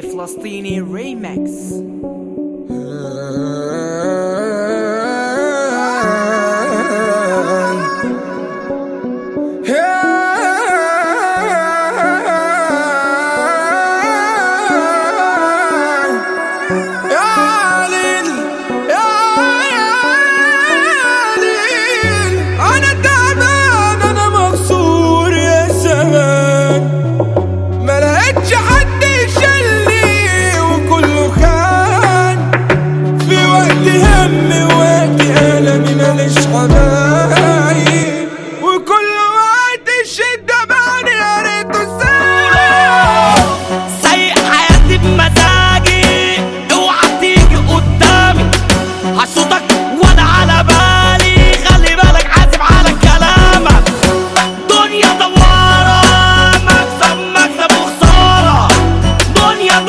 فلسطيني ريمكس. وكل وقت الشدة بعني يا ريت الساعة سايق حياتي بمزاجي، اوعى تيجي قدامي هشوطك ولا على بالي، خلي بالك حاسب على كلامك. دنيا دوارة، مكسب مكسب وخسارة، دنيا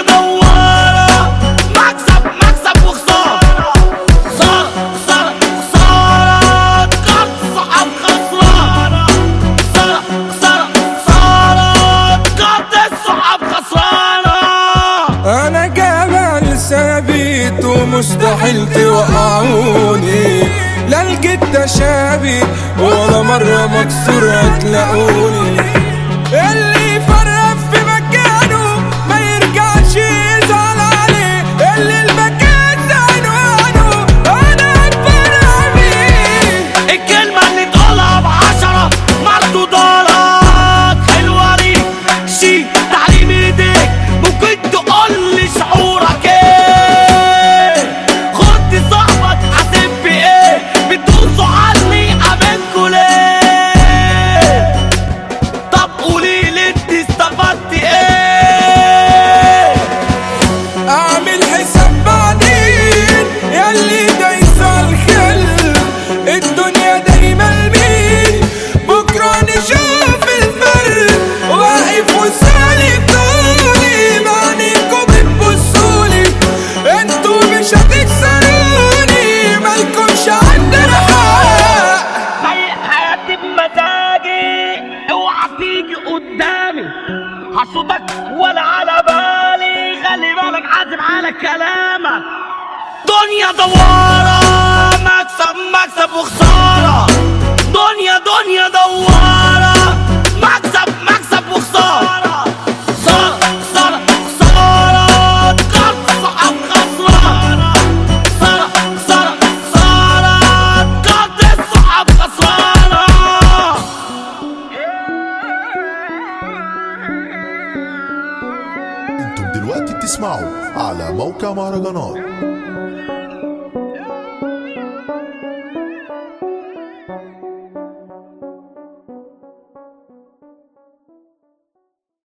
دوارة، مكسب مكسب وخسارة، خسارة خسارة خسارة، كارت صحاب خسرانة، خسارة خسارة خسارة، كارت الصحاب خسرانة. أنا جبل ثابت ومستحيل توقعوني، لا لقيت تشابه ولا مرة مكسور هتلاقوني. اللي يفرق في مكانه ما يرجعش يزعل عليه، اللي المكان عنوانه أنا هتفرق بيه. الكلمة اللي تقولها ب10 مردودالك، حلوة ليك شي تعليم ايديك، ممكن تقولي شعورك ايه، خد صاحبك حاسب بايه، بتدوسوا عني قابلكوا ليه؟ طب قوليلي انت استفدتي ايه؟ اعمل حساب بعدين ياللي دايس الخل، الدنيا دايما مين بكره نشوف الفرق، واقف وسالك طولي بعينيكوا بتبصولي، انتوا مش هتكسروني مالكمش عندنا حق. سايق حياتي بمزاجي، اوعى تيجي قدامي هشوطك ولا على بالي، خلي بالك حاسب على كلامك. دنيا دوارة، مكسب مكسب وخسارة، دنيا دوارة، مكسب مكسب وخسارة، خسارة خسارة خسارة، كارت صحاب خسرانة، خسارة خسارة خسارة، كارت الصحاب خسرانة. انتم دلوقتي بتسمعوا على موقع مهرجانات